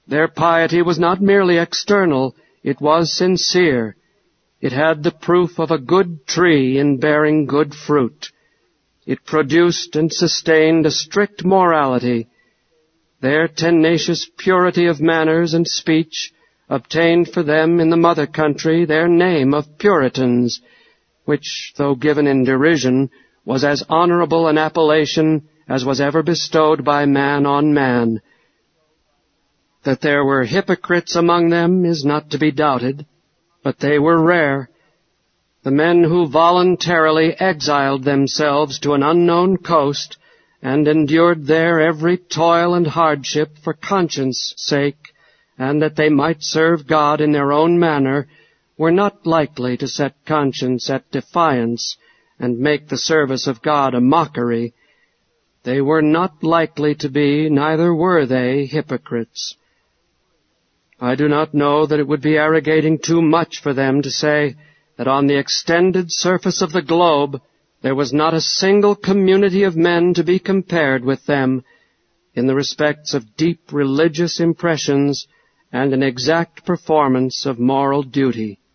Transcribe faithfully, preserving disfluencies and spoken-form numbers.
Their piety was not merely external, it was sincere. It had the proof of a good tree in bearing good fruit. It produced and sustained a strict morality. Their tenacious purity of manners and speech obtained for them in the mother country their name of Puritans, which, though given in derision, was as honorable an appellation as was ever bestowed by man on man. That there were hypocrites among them is not to be doubted, but they were rare. The men who voluntarily exiled themselves to an unknown coast and endured there every toil and hardship for conscience' sake, and that they might serve God in their own manner, were not likely to set conscience at defiance and make the service of God a mockery. They were not likely to be, neither were they, hypocrites. I do not know that it would be arrogating too much for them to say that on the extended surface of the globe there was not a single community of men to be compared with them in the respects of deep religious impressions and an exact performance of moral duty.